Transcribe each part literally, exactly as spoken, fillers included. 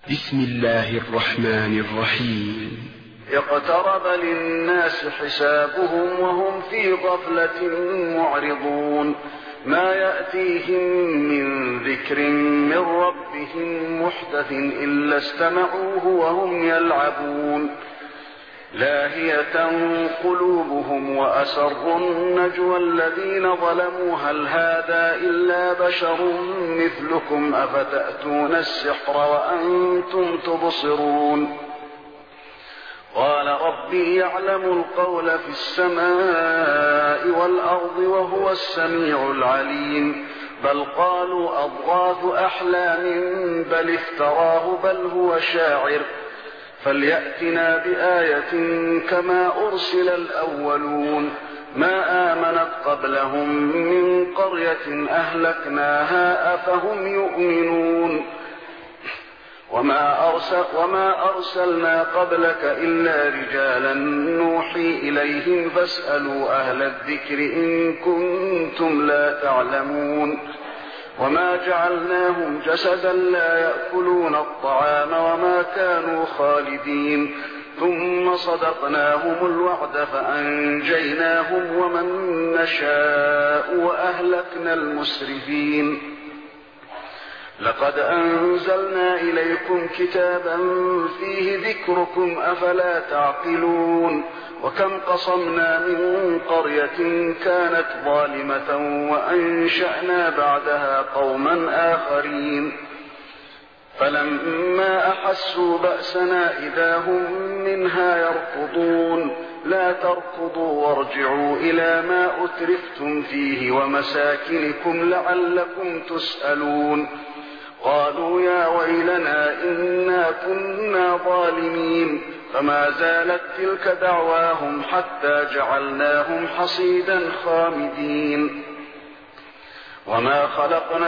بسم الله الرحمن الرحيم. اقترب للناس حسابهم وهم في غفلة معرضون. ما يأتيهم من ذكر من ربهم محدث إلا استمعوه وهم يلعبون. لاهية قلوبهم وأسروا النجوى الذين ظلموا هل هذا إلا بشر مثلكم أفتأتون السحر وأنتم تبصرون. قال ربي يعلم القول في السماء والأرض وهو السميع العليم. بل قالوا أضغاث أحلام بل افتراه بل هو شاعر فليأتنا بآية كما أرسل الأولون. ما آمنت قبلهم من قرية أهلكناها أفهم يؤمنون. وما, أرسل وما أرسلنا قبلك إلا رجالا نوحي إليهم فاسألوا أهل الذكر إن كنتم لا تعلمون. وما جعلناهم جسدا لا يأكلون الطعام وما كانوا خالدين. ثم صدقناهم الوعد فأنجيناهم ومن نشاء وأهلكنا المسرفين. لقد أنزلنا إليكم كتابا فيه ذكركم أفلا تعقلون. وكم قصمنا من قرية كانت ظالمة وأنشأنا بعدها قوما آخرين. فلما أحسوا بأسنا إذا هم منها يركضون. لا تركضوا وارجعوا إلى ما أترفتم فيه ومساكنكم لعلكم تسألون. قالوا يا ويلنا إنا كنا ظالمين. فما زالت تلك دعواهم حتى جعلناهم حصيدا خامدين. وما خلقنا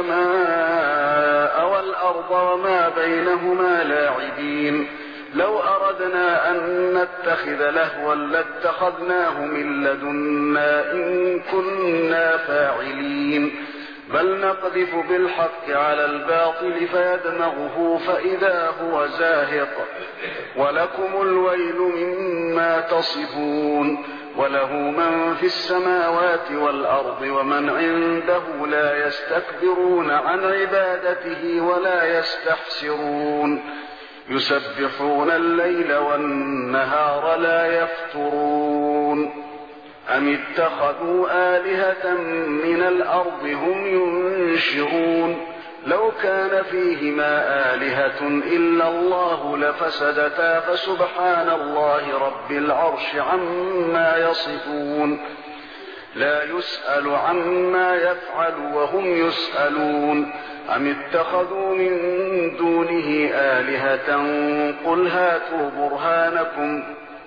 السماء والأرض وما بينهما لاعبين. لو أردنا أن نتخذ لهوا لاتخذناه من لدنا إن كنا فاعلين. بل نقذف بالحق على الباطل فيدمغه فإذا هو زاهق. ولكم الويل مما تصفون. وله من في السماوات والأرض ومن عنده لا يستكبرون عن عبادته ولا يستحسرون. يسبحون الليل والنهار لا يفترون. أم اتخذوا آلهة من الأرض هم ينشرون. لو كان فيهما آلهة إلا الله لفسدتا فسبحان الله رب العرش عما يصفون. لا يسأل عما يفعل وهم يسألون. أم اتخذوا من دونه آلهة قل هاتوا برهانكم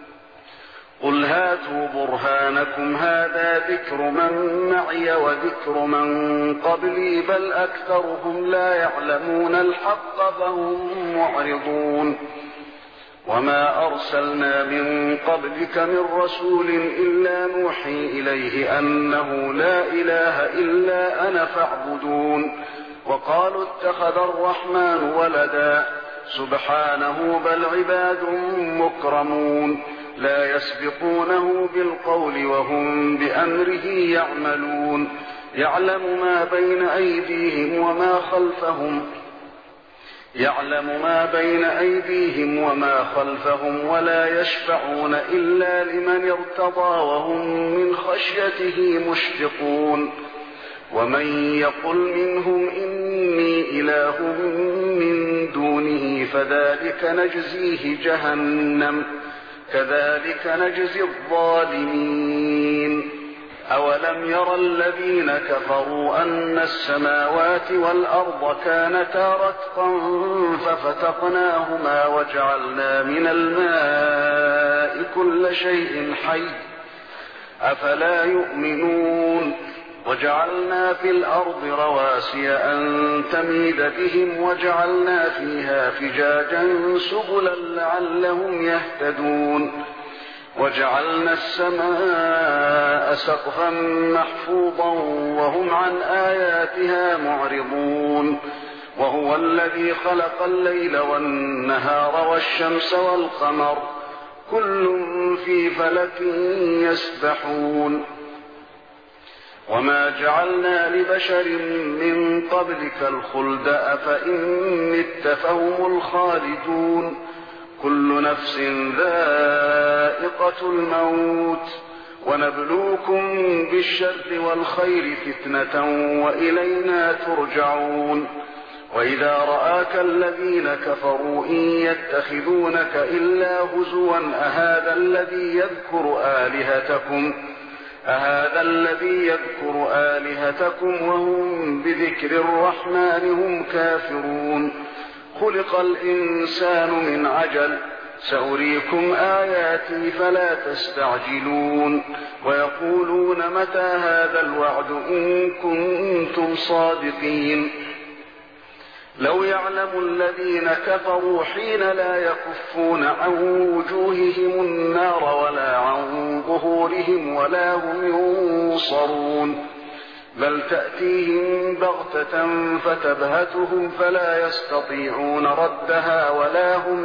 قل هاتوا برهانكم هذا ذكر من معي وذكر من قبلي بل أكثرهم لا يعلمون الحق فهم معرضون. وما أرسلنا من قبلك من رسول إلا نوحي إليه أنه لا إله إلا أنا فاعبدون. وقالوا اتخذ الرحمن ولدا سبحانه بل عباد مكرمون. لا يسبقونه بالقول وهم بأمره يعملون. يعلم ما بين أيديهم وما خلفهم يعلم ما بين أيديهم وما خلفهم ولا يشفعون إلا لمن ارتضى وهم من خشيته مشفقون. ومن يقل منهم إني إله من دونه فذلك نجزيه جهنم كذلك نجزي الظالمين. أولم ير الذين كفروا أن السماوات والأرض كانتا رتقا ففتقناهما وجعلنا من الماء كل شيء حي أفلا يؤمنون. وجعلنا في الأرض رواسي أن تميد بهم وجعلنا فيها فجاجا سبلا لعلهم يهتدون. وجعلنا السماء سقفا محفوظا وهم عن آياتها معرضون. وهو الذي خلق الليل والنهار والشمس والقمر كل في فلك يسبحون وما جعلنا لبشر من قبلك الخلد أفإن مت فهم الخالدون كل نفس ذائقة الموت ونبلوكم بالشر والخير فتنة وإلينا ترجعون وإذا رآك الذين كفروا إن يتخذونك إلا هزوا أهذا الذي يذكر آلهتكم أهذا الذي يذكر آلهتكم وهم بذكر الرحمن هم كافرون خلق الإنسان من عجل سأريكم آياتي فلا تستعجلون ويقولون متى هذا الوعد إن كنتم صادقين لو يعلم الذين كفروا حين لا يكفون عن وجوههم النار ولا عن ظهورهم ولا هم ينصرون بل تأتيهم بغتة فتبهتهم فلا يستطيعون ردها ولا هم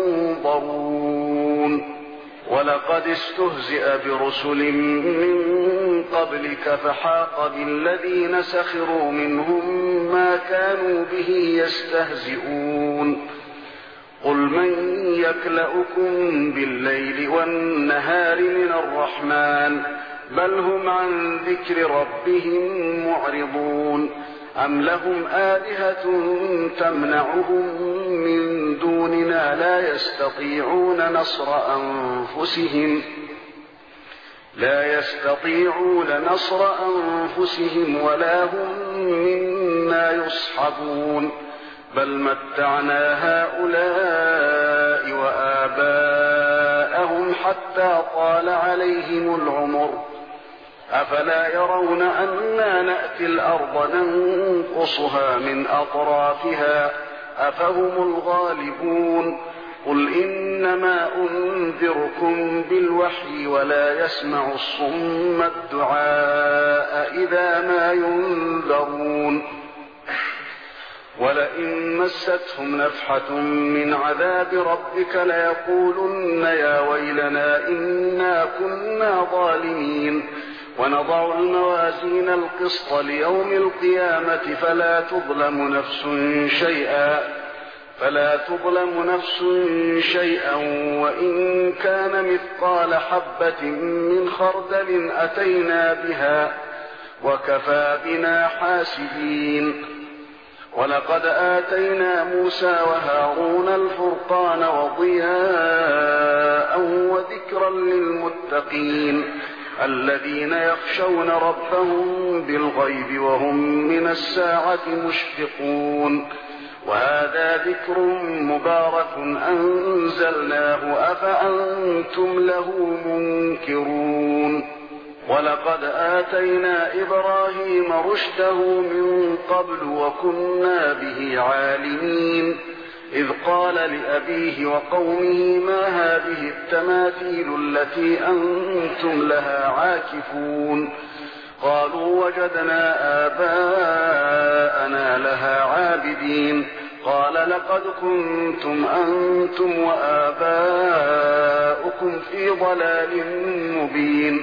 ينظرون ولقد استهزئ برسل من قبلك فحاق بالذين سخروا منهم ما كانوا به يستهزئون قل من يكلؤكم بالليل والنهار من الرحمن بل هم عن ذكر ربهم معرضون أم لهم آلهة تمنعهم من دوننا لا يستطيعون نصر أنفسهم لا يستطيعون نصر أنفسهم ولا هم منا يصحبون بل متعنا هؤلاء وآباءهم حتى طال عليهم العمر أفلا يرون أنا نأتي الأرض ننقصها من أطرافها أفهم الغالبون قل إنما أنذركم بالوحي ولا يسمع الصم الدعاء إذا ما ينذرون ولئن مستهم نفحة من عذاب ربك ليقولن يا ويلنا إنا كنا ظالمين ونضع الموازين القسط ليوم القيامة فلا تظلم نفس شيئا فلا تظلم نفس شيئا وإن كان مثقال حبة من خردل أتينا بها وكفى بنا حاسبين ولقد آتينا موسى وهارون الفرقان وضياء وذكرا للمتقين الذين يخشون ربهم بالغيب وهم من الساعة مشفقون وهذا ذكر مبارك أنزلناه أفأنتم له منكرون ولقد آتينا إبراهيم رشده من قبل وكنا به عالمين إذ قال لأبيه وقومه ما هذه التماثيل التي أنتم لها عاكفون قالوا وجدنا آباءنا لها عابدين قال لقد كنتم أنتم وآباؤكم في ضلال مبين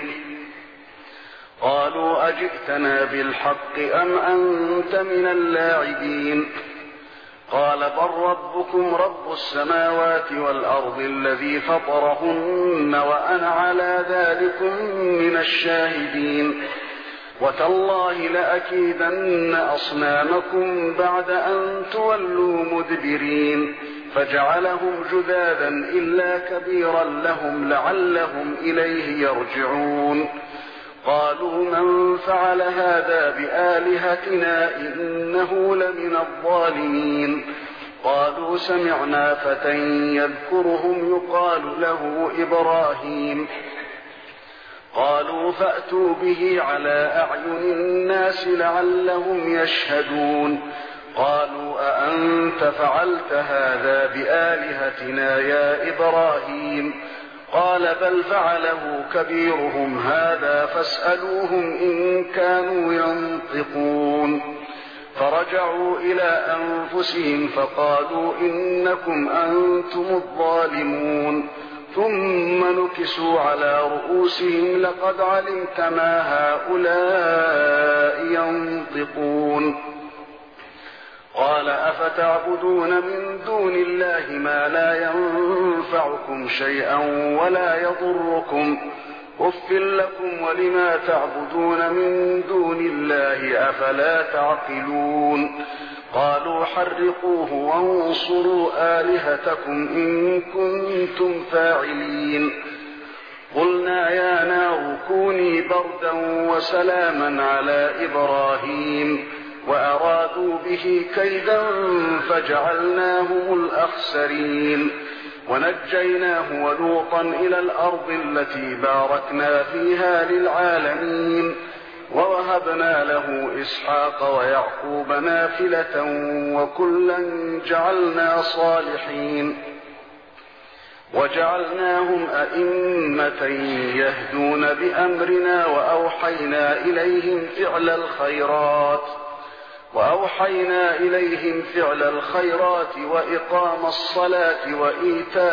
قالوا أجئتنا بالحق أم أنت من اللاعبين قال بل ربكم رب السماوات والأرض الذي فطرهن وأنا على ذلكم من الشاهدين وتالله لأكيدن أصنامكم بعد أن تولوا مدبرين فجعلهم جذاذا إلا كبيرا لهم لعلهم إليه يرجعون قالوا من فعل هذا بآلهتنا إنه لمن الظالمين قالوا سمعنا فتى يذكرهم يقال له إبراهيم قالوا فأتوا به على أعين الناس لعلهم يشهدون قالوا أأنت فعلت هذا بآلهتنا يا إبراهيم قال بل فعله كبيرهم هذا فاسألوهم إن كانوا ينطقون فرجعوا إلى أنفسهم فقالوا إنكم أنتم الظالمون ثم نكسوا على رؤوسهم لقد علمت ما هؤلاء ينطقون قال أفتعبدون من دون الله ما لا ينفعكم شيئا ولا يضركم أف لكم ولما تعبدون من دون الله أفلا تعقلون قالوا حرقوه وانصروا آلهتكم إن كنتم فاعلين قلنا يا نار كوني بردا وسلاما على إبراهيم وأرادوا به كيدا فجعلناهم الأخسرين ونجيناه ولوطا إلى الأرض التي باركنا فيها للعالمين ووهبنا له إسحاق ويعقوب نافلة وكلا جعلنا صالحين وجعلناهم أئمة يهدون بأمرنا وأوحينا إليهم فعل الخيرات وأوحينا إليهم فعل الخيرات وإقام الصلاة وإيتاء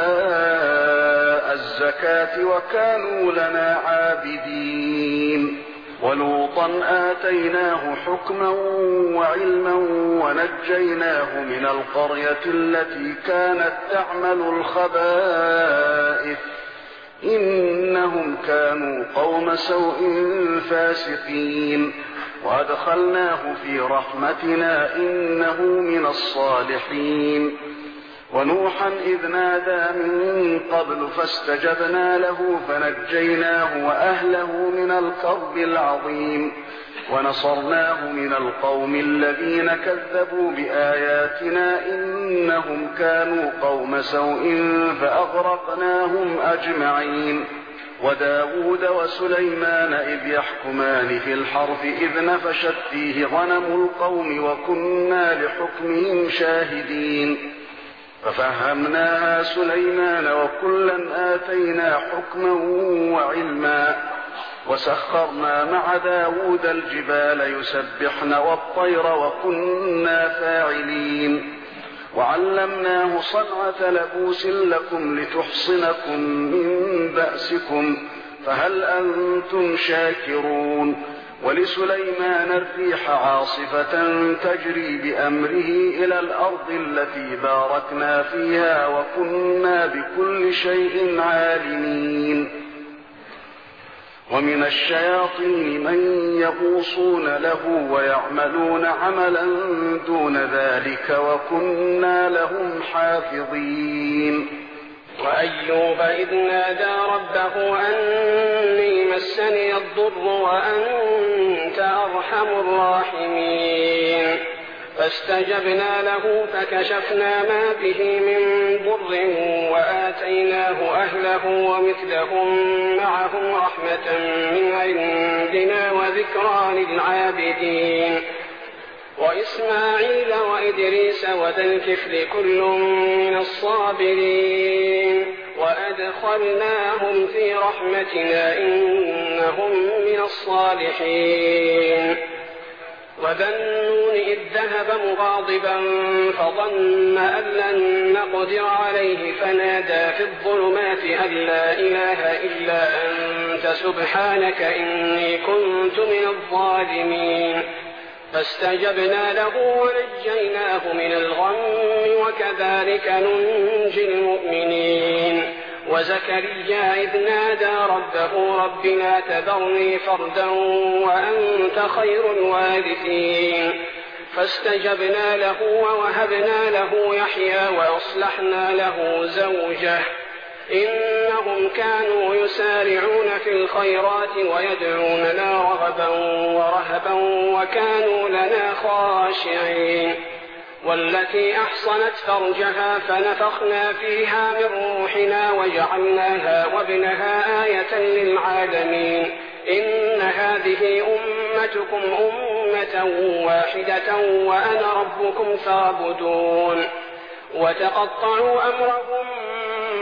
الزكاة وكانوا لنا عابدين ولوطا آتيناه حكما وعلما ونجيناه من القرية التي كانت تعمل الخبائث إنهم كانوا قوم سوء فاسقين وأدخلناه في رحمتنا إنه من الصالحين ونوحا إذ نادى من قبل فاستجبنا له فنجيناه وأهله من الكرب العظيم ونصرناه من القوم الذين كذبوا بآياتنا إنهم كانوا قوم سوء فأغرقناهم أجمعين وداود وسليمان إذ يحكمان في الحرث إذ نفشت فيه غنم القوم وكنا لحكمهم شاهدين ففهمناها سليمان وكلا آتينا حكما وعلما وسخرنا مع داود الجبال يسبحن والطير وكنا فاعلين وعلمناه صنعة لبوس لكم لتحصنكم من بأسكم فهل أنتم شاكرون ولسليمان الريح عاصفة تجري بأمره إلى الأرض التي باركنا فيها وكنا بكل شيء عالمين ومن الشياطين من يغوصون له ويعملون عملا دون ذلك وكنا لهم حافظين وأيوب إذ نادى ربه أني مسني الضر وأنت أرحم الراحمين فاستجبنا له فكشفنا ما به من ضر وآتيناه أهله ومثلهم معهم رحمة من عندنا وذكرى للعابدين وإسماعيل وإدريس وذا الكفل كل من الصابرين وأدخلناهم في رحمتنا إنهم من الصالحين وذا النون إذ ذهب مغاضبا فظن أن لن نقدر عليه فنادى في الظلمات أن لا إله إلا أنت سبحانك إني كنت من الظالمين فاستجبنا له ونجيناه من الغم وكذلك ننجي المؤمنين وزكريا إذ نادى ربه رب لا تذرني فردا وأنت خير الوارثين فاستجبنا له ووهبنا له يحيى وأصلحنا له زوجه إنهم كانوا يسارعون في الخيرات ويدعوننا رغبا ورهبا وكانوا لنا خاشعين والتي أحصنت فرجها فنفخنا فيها من روحنا وجعلناها وابنها آية للعالمين إن هذه أمتكم أمة واحدة وأنا ربكم فاعبدون وتقطعوا أمرهم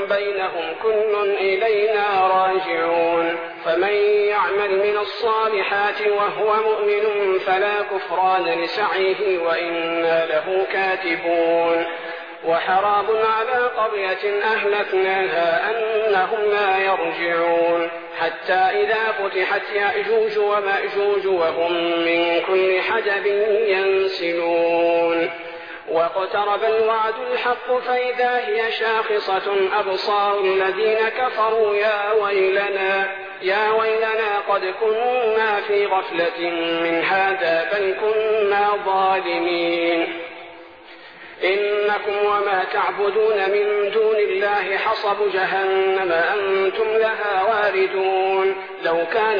بينهم كل إلينا راجعون فمن يعمل من الصالحات وهو مؤمن فلا كفران لسعيه وإنا له كاتبون وحرام على قرية أهلكناها أنهم لا يرجعون حتى إذا فتحت يأجوج ومأجوج وهم من كل حدب ينسلون واقترب الوعد الحق فإذا هي شاخصة أبصار الذين كفروا يا ويلنا يا ويلنا قد كنا في غفلة من هذا بل كنا ظالمين إنكم وما تعبدون من دون الله حصب جهنم أنتم لها واردون لو كان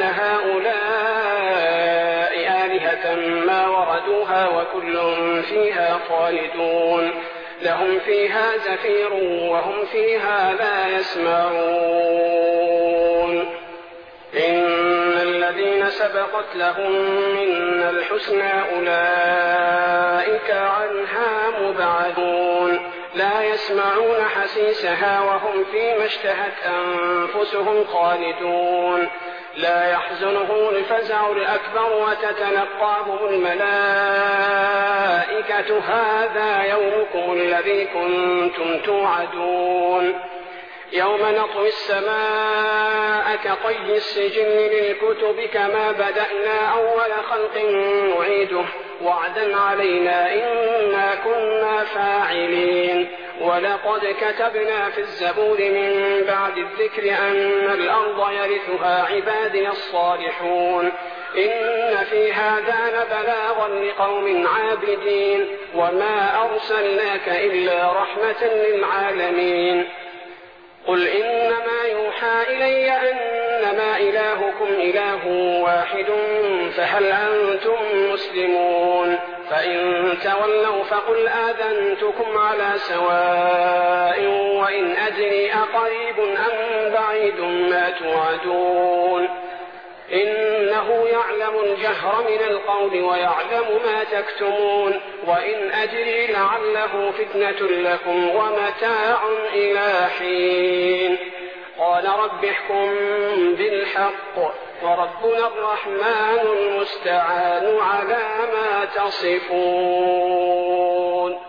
هؤلاء آلهة ما وردوها وكل فيها خالدون لهم فيها زفير وهم فيها لا يسمعون إن الذين سبقت لهم منا الحسنى أولئك عنها مبعدون لا يسمعون حسيسها وهم فيما اشتهت أنفسهم خالدون لا يحزنهم الفزع الأكبر وتتلقاهم الملائكة هذا يومكم الذي كنتم توعدون يوم نطوي السماء كطي السجل للكتب كما بدأنا أول خلق نعيده وعدا علينا إنا كنا فاعلين ولقد كتبنا في الزبور من بعد الذكر أن الأرض يرثها عبادي الصالحون إن في هذا لبلاغا لقوم عابدين وما أرسلناك إلا رحمة للعالمين قل إنما يوحى إلي أنما إلهكم إله واحد فهل أنتم مسلمون فإن تولوا فقل آذنتكم على سواء وإن أدري أقريب أم بعيد ما توعدون إنه يعلم الجهر من القول ويعلم ما تكتمون وإن أدري لعله فتنة لكم ومتاع إلى حين قال رب احكم بالحق وربنا الرحمن المستعان على ما تصفون.